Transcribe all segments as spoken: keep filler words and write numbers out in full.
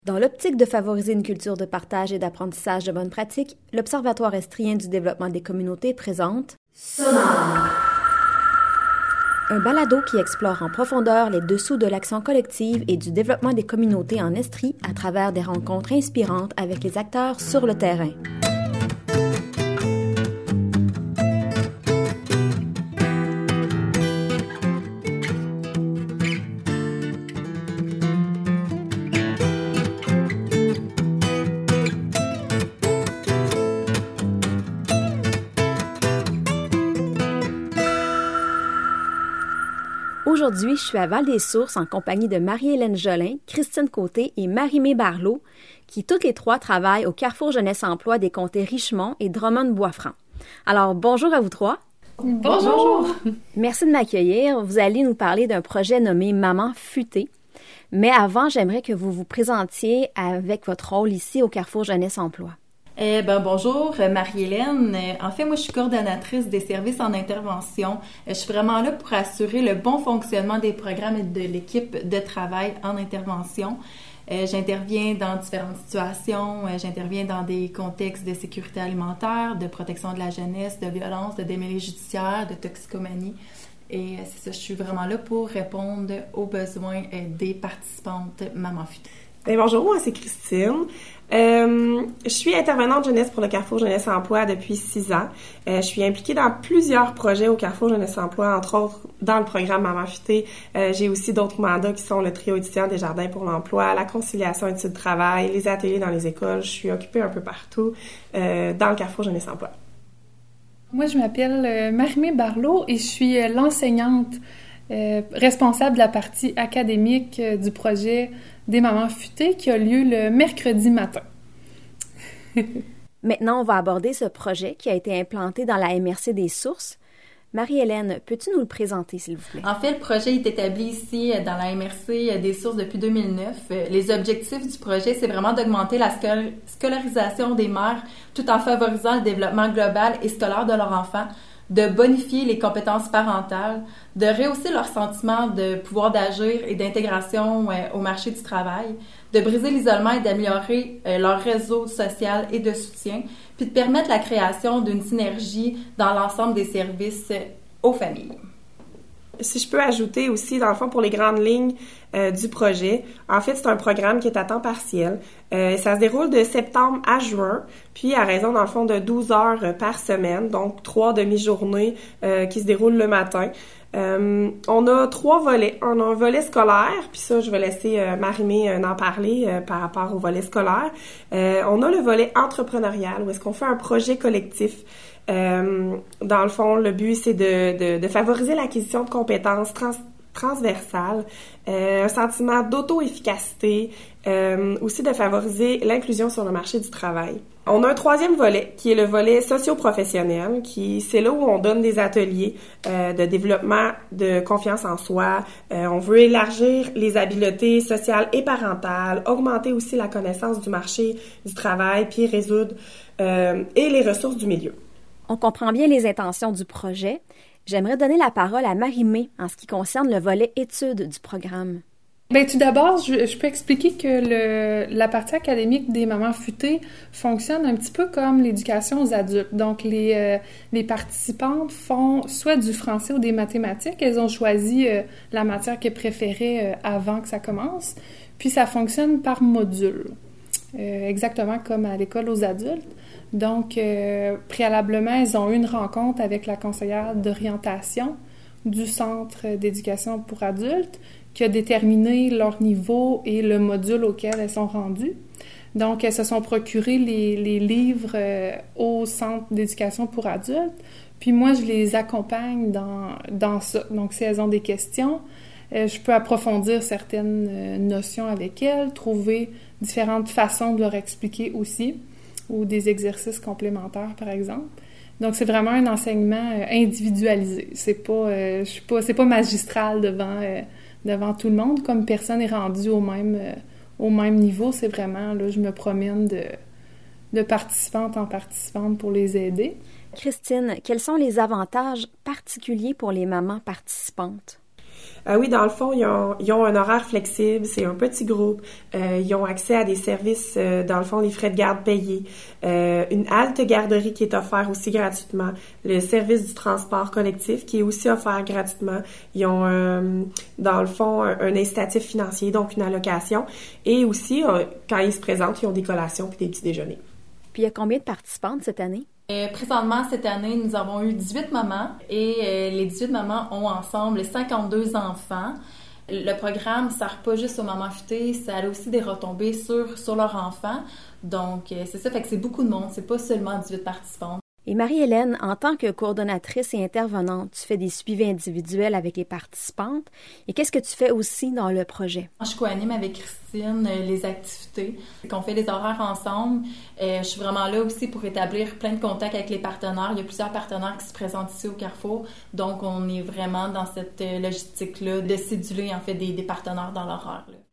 Dans l'optique de favoriser une culture de partage et d'apprentissage de bonnes pratiques, l'Observatoire estrien du développement des communautés présente Sonar, un balado qui explore en profondeur les dessous de l'action collective et du développement des communautés en Estrie à travers des rencontres inspirantes avec les acteurs sur le terrain. Aujourd'hui, je suis à Val-des-Sources en compagnie de Marie-Hélène Jolin, Christine Côté et Marie-Mé Barlot, qui toutes les trois travaillent au Carrefour Jeunesse Emploi des comtés Richemont et Drummond-Boisfranc. Alors, bonjour à vous trois. Bonjour! Merci de m'accueillir. Vous allez nous parler d'un projet nommé Maman Futée. Mais avant, j'aimerais que vous vous présentiez avec votre rôle ici au Carrefour Jeunesse Emploi. Eh ben bonjour, Marie-Hélène. En fait, moi, je suis coordonnatrice des services en intervention. Je suis vraiment là pour assurer le bon fonctionnement des programmes et de l'équipe de travail en intervention. J'interviens dans différentes situations. J'interviens dans des contextes de sécurité alimentaire, de protection de la jeunesse, de violence, de démêlés judiciaires, de toxicomanie. Et c'est ça, je suis vraiment là pour répondre aux besoins des participantes Maman Futée. Bien, bonjour, moi c'est Christine. Euh, je suis intervenante jeunesse pour le Carrefour Jeunesse Emploi depuis six ans. Euh, je suis impliquée dans plusieurs projets au Carrefour Jeunesse Emploi, entre autres dans le programme Maman Futée. Euh, j'ai aussi d'autres mandats qui sont le trio étudiant des jardins pour l'emploi, la conciliation études-travail, les ateliers dans les écoles. Je suis occupée un peu partout euh, dans le Carrefour Jeunesse Emploi. Moi, je m'appelle euh, Marie-Mé Barlot et je suis euh, l'enseignante euh, responsable de la partie académique euh, du projet des Mamans Futées qui a lieu le mercredi matin. Maintenant, on va aborder ce projet qui a été implanté dans la M R C des Sources. Marie-Hélène, peux-tu nous le présenter, s'il vous plaît? En fait, le projet est établi ici dans la M R C des Sources depuis deux mille neuf. Les objectifs du projet, c'est vraiment d'augmenter la scolarisation des mères tout en favorisant le développement global et scolaire de leurs enfants, de bonifier les compétences parentales, de rehausser leur sentiment de pouvoir d'agir et d'intégration au marché du travail, de briser l'isolement et d'améliorer leur réseau social et de soutien, puis de permettre la création d'une synergie dans l'ensemble des services aux familles. Si je peux ajouter aussi, dans le fond, pour les grandes lignes euh, du projet, en fait, c'est un programme qui est à temps partiel. Euh, ça se déroule de septembre à juin, puis à raison, dans le fond, de douze heures par semaine, donc trois demi-journées euh, qui se déroulent le matin. Euh, on a trois volets. On a un volet scolaire, puis ça, je vais laisser euh, Marie-Mé euh, en parler euh, par rapport au volet scolaire. Euh, on a le volet entrepreneurial, où est-ce qu'on fait un projet collectif. Euh, dans le fond, le but, c'est de, de, de favoriser l'acquisition de compétences trans, transversales, euh, un sentiment d'auto-efficacité, euh, aussi de favoriser l'inclusion sur le marché du travail. On a un troisième volet, qui est le volet socio-professionnel, qui c'est là où on donne des ateliers euh, de développement de confiance en soi. Euh, on veut élargir les habiletés sociales et parentales, augmenter aussi la connaissance du marché du travail, puis résoudre euh, et les ressources du milieu. On comprend bien les intentions du projet. J'aimerais donner la parole à Marie-Mé en ce qui concerne le volet études du programme. Bien, tout d'abord, je, je peux expliquer que le, la partie académique des Mamans Futées fonctionne un petit peu comme l'éducation aux adultes. Donc, les, euh, les participantes font soit du français ou des mathématiques. Elles ont choisi euh, la matière qu'elles préféraient euh, avant que ça commence. Puis, ça fonctionne par module, euh, exactement comme à l'école aux adultes. Donc, euh, préalablement, elles ont eu une rencontre avec la conseillère d'orientation du Centre d'éducation pour adultes qui a déterminé leur niveau et le module auquel elles sont rendues. Donc, elles se sont procurées les, les livres euh, au Centre d'éducation pour adultes. Puis moi, je les accompagne dans, dans ça. Donc, si elles ont des questions, euh, je peux approfondir certaines euh, notions avec elles, trouver différentes façons de leur expliquer aussi, ou des exercices complémentaires, par exemple. Donc, c'est vraiment un enseignement euh, individualisé. C'est pas, euh, je suis pas, c'est pas magistral devant, euh, devant tout le monde, comme personne n'est rendu au même, euh, au même niveau. C'est vraiment, là, je me promène de, de participante en participante pour les aider. Christine, quels sont les avantages particuliers pour les mamans participantes? Euh, oui, dans le fond, ils ont, ils ont un horaire flexible, c'est un petit groupe. Euh, ils ont accès à des services, euh, dans le fond, les frais de garde payés, euh, une halte garderie qui est offerte aussi gratuitement, le service du transport collectif qui est aussi offert gratuitement. Ils ont, euh, dans le fond, un, un incitatif financier, donc une allocation. Et aussi, euh, quand ils se présentent, ils ont des collations puis des petits déjeuners. Puis il y a combien de participantes cette année? Euh, présentement, cette année, nous avons eu dix-huit mamans et euh, les dix-huit mamans ont ensemble cinquante-deux enfants. Le programme ne sert pas juste aux mamans futées, ça a aussi des retombées sur, sur leurs enfants. Donc, euh, c'est ça, fait que c'est beaucoup de monde, c'est pas seulement dix-huit participantes. Et Marie-Hélène, en tant que coordonnatrice et intervenante, tu fais des suivis individuels avec les participantes. Et qu'est-ce que tu fais aussi dans le projet? Je co-anime avec Christine euh, les activités, qu'on fait les horaires ensemble. Euh, je suis vraiment là aussi pour établir plein de contacts avec les partenaires. Il y a plusieurs partenaires qui se présentent ici au Carrefour. Donc, on est vraiment dans cette euh, logistique-là de céduler en fait des, des partenaires dans l'horaire. Là.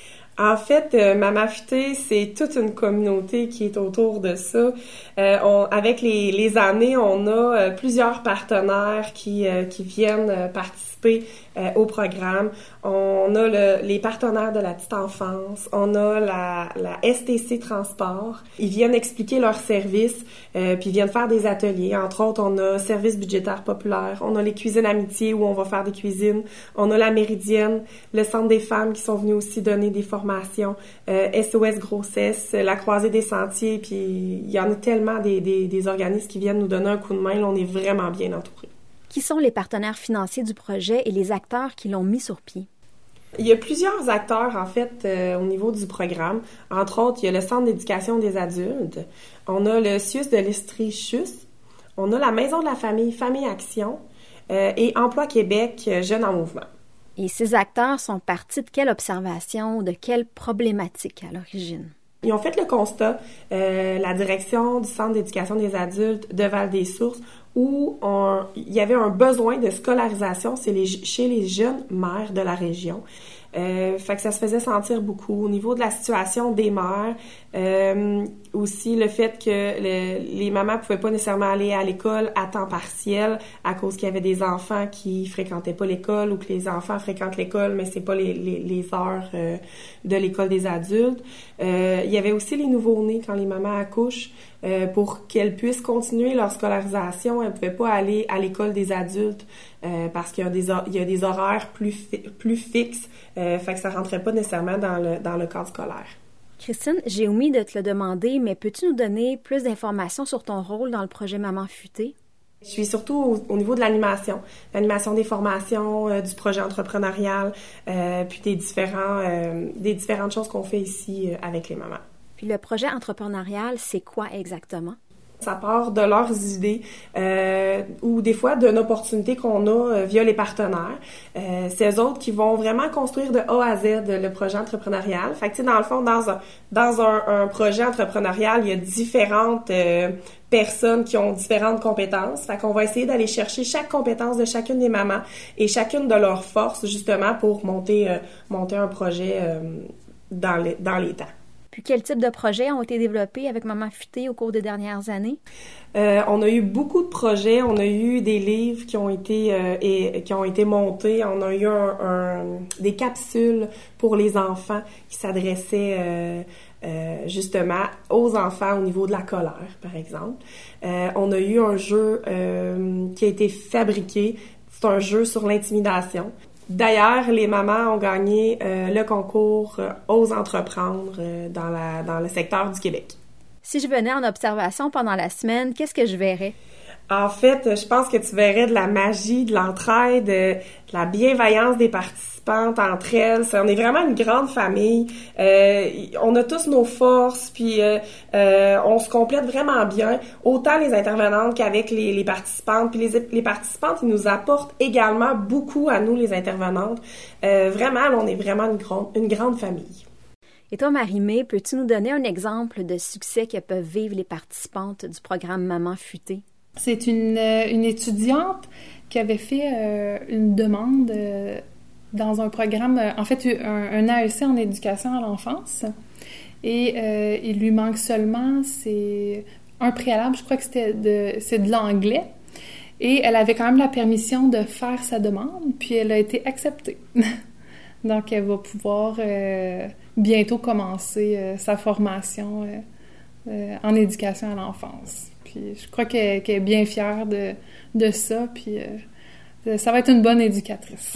En fait, euh, Maman Futée, c'est toute une communauté qui est autour de ça. Euh, on, avec les, les années, on a euh, plusieurs partenaires qui, euh, qui viennent euh, participer euh, au programme. On a le, les partenaires de la petite enfance, on a la, la S T C Transport. Ils viennent expliquer leurs services, euh, puis ils viennent faire des ateliers. Entre autres, on a Service budgétaire populaire, on a les cuisines amitié où on va faire des cuisines, on a la Méridienne, le Centre des femmes qui sont venus aussi donner des formations, euh, S O S grossesse, la Croisée des sentiers, puis il y en a tellement des, des, des organismes qui viennent nous donner un coup de main. Là, on est vraiment bien entourés. Qui sont les partenaires financiers du projet et les acteurs qui l'ont mis sur pied? Il y a plusieurs acteurs, en fait, euh, au niveau du programme. Entre autres, il y a le Centre d'éducation des adultes, on a le C I U S de l'Estrie-Chus, on a la Maison de la famille, Famille Action euh, et Emploi Québec, Jeunes en mouvement. Et ces acteurs sont partis de quelle observation ou de quelle problématique à l'origine? Ils ont fait le constat, euh, la direction du Centre d'éducation des adultes de Val-des-Sources, où on, il y avait un besoin de scolarisation c'est les, chez les jeunes mères de la région. Euh, fait que ça se faisait sentir beaucoup au niveau de la situation des mères, euh, aussi le fait que le, les mamans pouvaient pas nécessairement aller à l'école à temps partiel à cause qu'il y avait des enfants qui fréquentaient pas l'école ou que les enfants fréquentent l'école mais c'est pas les, les, les heures euh, de l'école des adultes. Euh, il y avait aussi les nouveau-nés quand les mamans accouchent. Euh, pour qu'elles puissent continuer leur scolarisation, elles ne pouvaient pas aller à l'école des adultes euh, parce qu'il y a des, il y a des horaires plus, fi- plus fixes, euh, fait que ça ne rentrait pas nécessairement dans le, dans le cadre scolaire. Christine, j'ai omis de te le demander, mais peux-tu nous donner plus d'informations sur ton rôle dans le projet Maman Futée? Je suis surtout au, au niveau de l'animation, l'animation des formations, euh, du projet entrepreneurial, euh, puis des, différents, euh, des différentes choses qu'on fait ici euh, avec les mamans. Puis le projet entrepreneurial, c'est quoi exactement? Ça part de leurs idées euh, ou des fois d'une opportunité qu'on a euh, via les partenaires. Euh, c'est eux autres qui vont vraiment construire de A à Z le projet entrepreneurial. Fait que, tu sais, dans le fond, dans un, dans un, un projet entrepreneurial, il y a différentes euh, personnes qui ont différentes compétences. Fait qu'on va essayer d'aller chercher chaque compétence de chacune des mamans et chacune de leurs forces, justement, pour monter, euh, monter un projet euh, dans, les, dans les temps. Puis quel type de projets ont été développés avec Maman Futée au cours des dernières années? Euh, on a eu beaucoup de projets, on a eu des livres qui ont été euh, et qui ont été montés, on a eu un, un, des capsules pour les enfants qui s'adressaient euh, euh, justement aux enfants au niveau de la colère, par exemple. Euh, on a eu un jeu euh, qui a été fabriqué, c'est un jeu sur l'intimidation. D'ailleurs, les mamans ont gagné euh, le concours euh, Ose entreprendre euh, dans, la, dans le secteur du Québec. Si je venais en observation pendant la semaine, qu'est-ce que je verrais? En fait, je pense que tu verrais de la magie, de l'entraide, de la bienveillance des participantes entre elles. On est vraiment une grande famille. Euh, on a tous nos forces, puis euh, euh, on se complète vraiment bien, autant les intervenantes qu'avec les, les participantes. Puis les, les participantes, ils nous apportent également beaucoup à nous, les intervenantes. Euh, vraiment, là, on est vraiment une grande, une grande famille. Et toi, Marie-Mé, peux-tu nous donner un exemple de succès que peuvent vivre les participantes du programme Maman Futée? C'est une, une étudiante qui avait fait euh, une demande euh, dans un programme, euh, en fait, un, un A E C en éducation à l'enfance. Et euh, il lui manque seulement, c'est un préalable, je crois que c'était de, c'est de l'anglais. Et elle avait quand même la permission de faire sa demande, puis elle a été acceptée. Donc, elle va pouvoir euh, bientôt commencer euh, sa formation euh, euh, en éducation à l'enfance. Puis, je crois qu'elle, qu'elle est bien fière de, de ça, puis euh, ça va être une bonne éducatrice.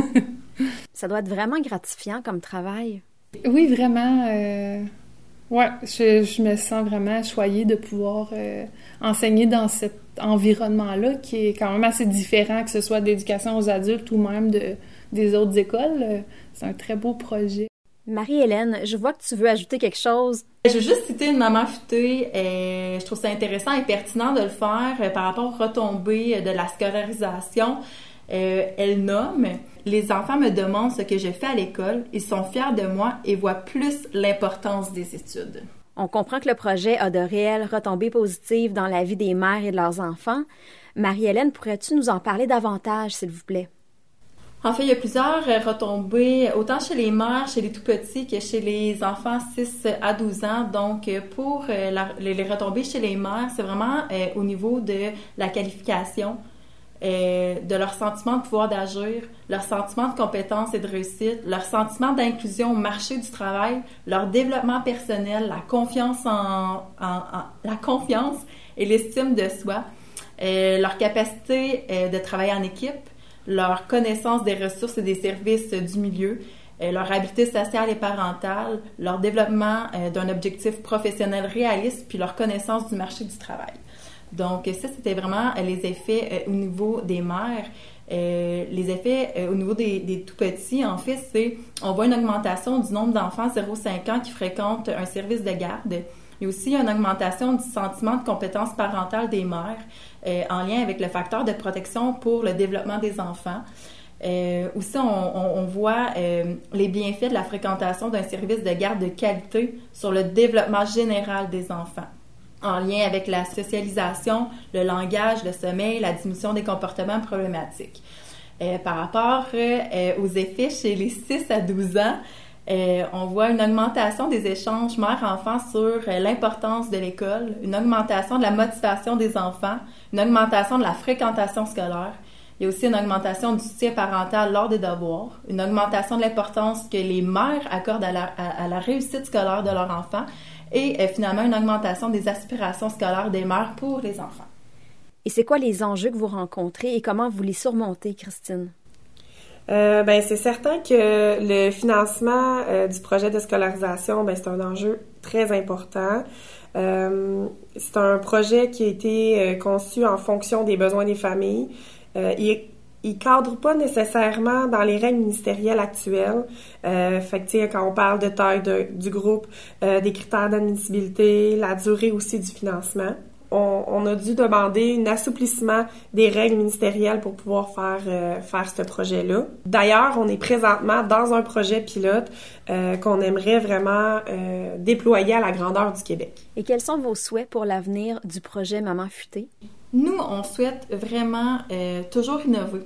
Ça doit être vraiment gratifiant comme travail. Oui, vraiment. Euh, ouais, je, je me sens vraiment choyée de pouvoir euh, enseigner dans cet environnement-là qui est quand même assez différent, que ce soit d'éducation aux adultes ou même de, des autres écoles. C'est un très beau projet. Marie-Hélène, je vois que tu veux ajouter quelque chose. Je veux juste citer une maman futée. Euh, je trouve ça intéressant et pertinent de le faire euh, par rapport aux retombées de la scolarisation. Euh, elle nomme « Les enfants me demandent ce que je fais à l'école. Ils sont fiers de moi et voient plus l'importance des études. » On comprend que le projet a de réelles retombées positives dans la vie des mères et de leurs enfants. Marie-Hélène, pourrais-tu nous en parler davantage, s'il vous plaît? En fait, il y a plusieurs retombées, autant chez les mères, chez les tout-petits, que chez les enfants six à douze ans. Donc, pour la, les retombées chez les mères, c'est vraiment euh, au niveau de la qualification, euh, de leur sentiment de pouvoir d'agir, leur sentiment de compétence et de réussite, leur sentiment d'inclusion au marché du travail, leur développement personnel, la confiance en, en, en la confiance et l'estime de soi, euh, leur capacité euh, de travailler en équipe, leur connaissance des ressources et des services du milieu, euh, leur habileté sociale et parentale, leur développement euh, d'un objectif professionnel réaliste, puis leur connaissance du marché du travail. Donc ça, c'était vraiment euh, les effets euh, au niveau des mères. Euh, les effets euh, au niveau des, des tout-petits, en fait, c'est on voit une augmentation du nombre d'enfants zéro à cinq ans qui fréquentent un service de garde. Il y a aussi une augmentation du sentiment de compétence parentale des mères euh, en lien avec le facteur de protection pour le développement des enfants. Euh, aussi, on, on, on voit euh, les bienfaits de la fréquentation d'un service de garde de qualité sur le développement général des enfants, en lien avec la socialisation, le langage, le sommeil, la diminution des comportements problématiques. Euh, par rapport euh, aux effets chez les six à douze ans, Euh, on voit une augmentation des échanges mère-enfant sur euh, l'importance de l'école, une augmentation de la motivation des enfants, une augmentation de la fréquentation scolaire. Il y a aussi une augmentation du soutien parental lors des devoirs, une augmentation de l'importance que les mères accordent à la, à, à la réussite scolaire de leurs enfants et euh, finalement une augmentation des aspirations scolaires des mères pour les enfants. Et c'est quoi les enjeux que vous rencontrez et comment vous les surmontez, Christine? Euh, ben c'est certain que le financement euh, du projet de scolarisation, ben c'est un enjeu très important. Euh, c'est un projet qui a été euh, conçu en fonction des besoins des familles. Euh, il il cadre pas nécessairement dans les règles ministérielles actuelles. Euh, fait que tu sais, quand on parle de taille de, du groupe, euh, des critères d'admissibilité, la durée aussi du financement. On, on a dû demander un assouplissement des règles ministérielles pour pouvoir faire euh, faire ce projet-là. D'ailleurs, on est présentement dans un projet pilote euh, qu'on aimerait vraiment euh, déployer à la grandeur du Québec. Et quels sont vos souhaits pour l'avenir du projet Maman Futée? Nous, on souhaite vraiment euh, toujours innover.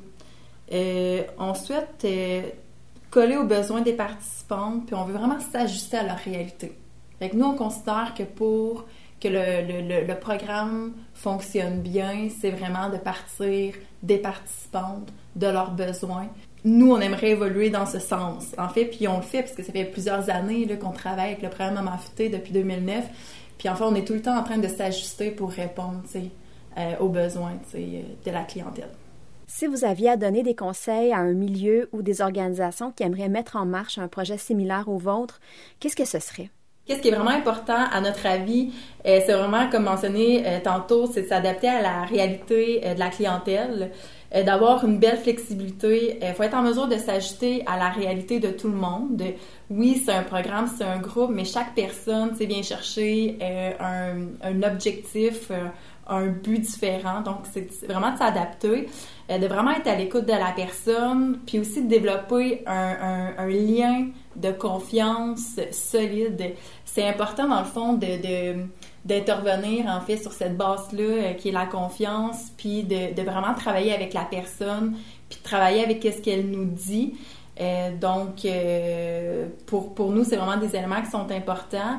Euh, on souhaite euh, coller aux besoins des participantes, puis on veut vraiment s'ajuster à leur réalité. Fait que nous, on considère que pour que le, le, le programme fonctionne bien, c'est vraiment de partir des participantes, de leurs besoins. Nous, on aimerait évoluer dans ce sens, en fait, puis on le fait parce que ça fait plusieurs années là, qu'on travaille avec le programme Maman Futée depuis deux mille neuf, puis en fait, on est tout le temps en train de s'ajuster pour répondre euh, aux besoins de la clientèle. Si vous aviez à donner des conseils à un milieu ou des organisations qui aimeraient mettre en marche un projet similaire au vôtre, qu'est-ce que ce serait? Qu'est-ce qui est vraiment important, à notre avis, euh, c'est vraiment, comme mentionné euh, tantôt, c'est de s'adapter à la réalité euh, de la clientèle, euh, d'avoir une belle flexibilité. Il euh, faut être en mesure de s'ajuster à la réalité de tout le monde. Oui, c'est un programme, c'est un groupe, mais chaque personne vient chercher euh, un, un objectif, euh, un but différent. Donc, c'est vraiment de s'adapter, euh, de vraiment être à l'écoute de la personne, puis aussi de développer un, un, un lien de confiance solide. C'est important, dans le fond, de, de, d'intervenir, en fait, sur cette base-là, euh, qui est la confiance, puis de, de vraiment travailler avec la personne, puis de travailler avec ce qu'elle nous dit. Euh, donc, euh, pour, pour nous, c'est vraiment des éléments qui sont importants.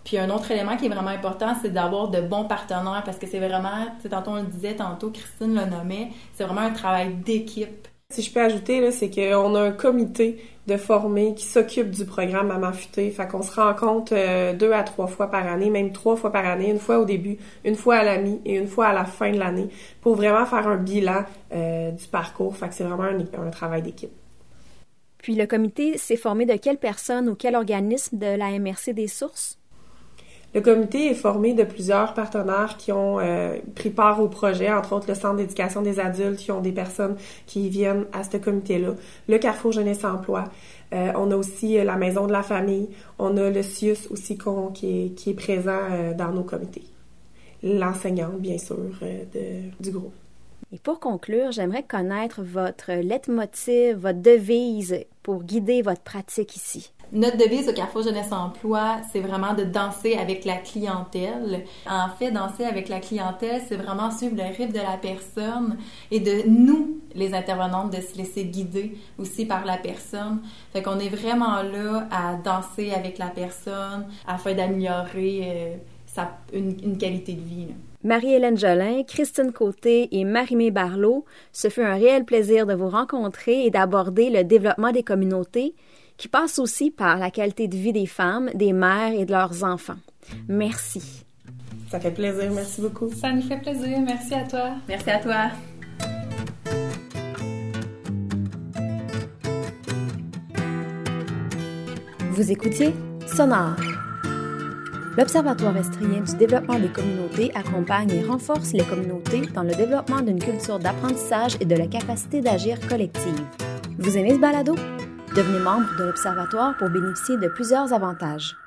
Puis un autre élément qui est vraiment important, c'est d'avoir de bons partenaires parce que c'est vraiment, tu sais, tantôt on le disait, tantôt Christine le nommait, c'est vraiment un travail d'équipe. Si je peux ajouter, là, c'est qu'on a un comité de formés qui s'occupe du programme Maman Futée. Fait qu'on se rencontre euh, deux à trois fois par année, même trois fois par année, une fois au début, une fois à la mi et une fois à la fin de l'année, pour vraiment faire un bilan euh, du parcours. Fait que c'est vraiment un, un travail d'équipe. Puis le comité s'est formé de quelle personne ou quel organisme de la M R C des Sources? Le comité est formé de plusieurs partenaires qui ont euh, pris part au projet, entre autres le Centre d'éducation des adultes, qui ont des personnes qui viennent à ce comité-là, le Carrefour Jeunesse Emploi, euh, on a aussi la Maison de la Famille, on a le C I U S aussi qu'on, qui, est, qui est présent euh, dans nos comités. L'enseignante, bien sûr, euh, de, du groupe. Et pour conclure, j'aimerais connaître votre leitmotiv, votre devise pour guider votre pratique ici. Notre devise au Carrefour Jeunesse Emploi, c'est vraiment de danser avec la clientèle. En fait, danser avec la clientèle, c'est vraiment suivre le rythme de la personne et de nous, les intervenantes, de se laisser guider aussi par la personne. Fait qu'on est vraiment là à danser avec la personne afin d'améliorer euh, sa, une, une qualité de vie, là. Marie-Hélène Jolin, Christine Côté et Marie-Mé Barlot, ce fut un réel plaisir de vous rencontrer et d'aborder le développement des communautés qui passe aussi par la qualité de vie des femmes, des mères et de leurs enfants. Merci. Ça fait plaisir. Merci beaucoup. Ça nous fait plaisir. Merci à toi. Merci à toi. Vous écoutiez Sonore. L'Observatoire estrien du développement des communautés accompagne et renforce les communautés dans le développement d'une culture d'apprentissage et de la capacité d'agir collective. Vous aimez ce balado? Devenez membre de l'Observatoire pour bénéficier de plusieurs avantages.